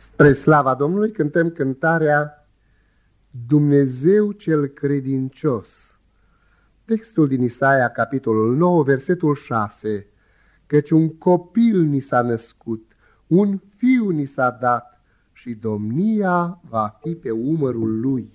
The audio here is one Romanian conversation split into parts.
Spre slava Domnului cântăm cântarea Dumnezeu cel credincios. Textul din Isaia, capitolul 9, versetul 6. Căci un copil ni s-a născut, un fiu ni s-a dat și domnia va fi pe umărul lui.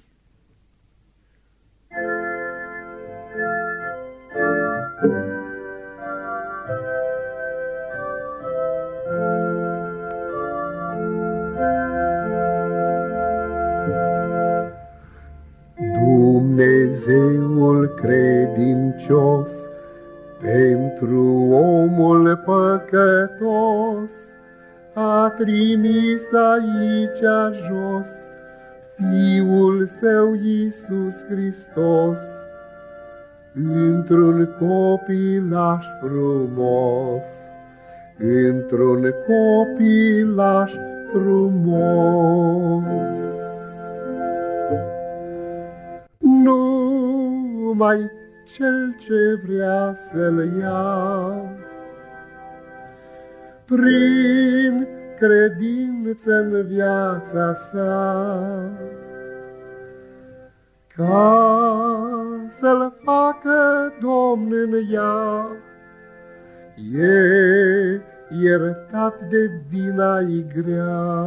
Dumnezeul credincios pentru omul păcătos a trimis aici jos Fiul Său Iisus Hristos, într-un copilaș frumos, într-un copilaș frumos. Numai cel ce vrea să-l ia, prin credință-n viața sa, ca să-l facă Domn în ea, e iertat de vina-i grea.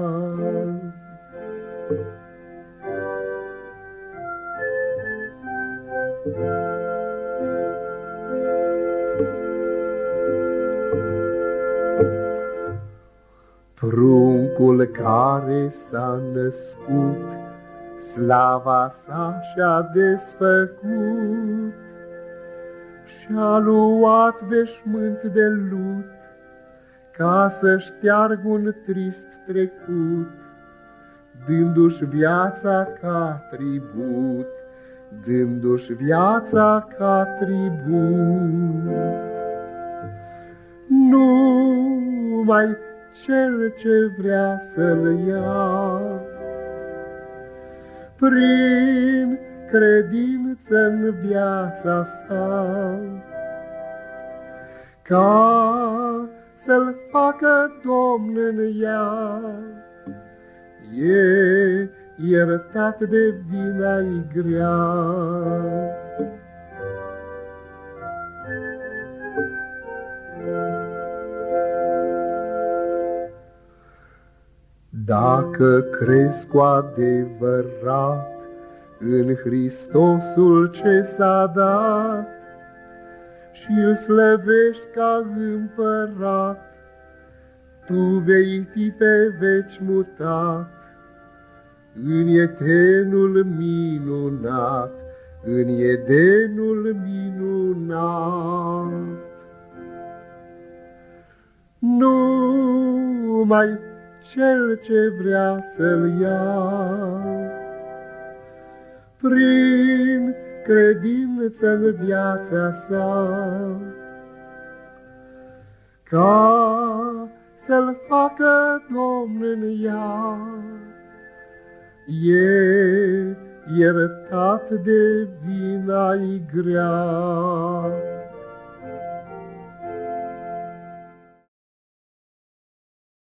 Pruncul care s-a născut, slava sa și-a desfăcut, și-a luat veșmânt de lut, ca să șteargă un trist trecut, dându-și viața ca tribut, dându-și viața ca tribut. Numai cel ce vrea să-l ia, prin credință-n viața sa, ca să-l facă Domn în ea, e iertat de vina-i grea. Dacă crezi cu adevărat în Hristosul ce s-a dat și îl slăvești ca împărat, tu vei fi pe veci mutat în Edenul minunat, în Edenul minunat. Numai cel ce vrea să-l ia, prin credință-n viața sa, ca să-l facă Domn în ea, e iertat de vina-i grea.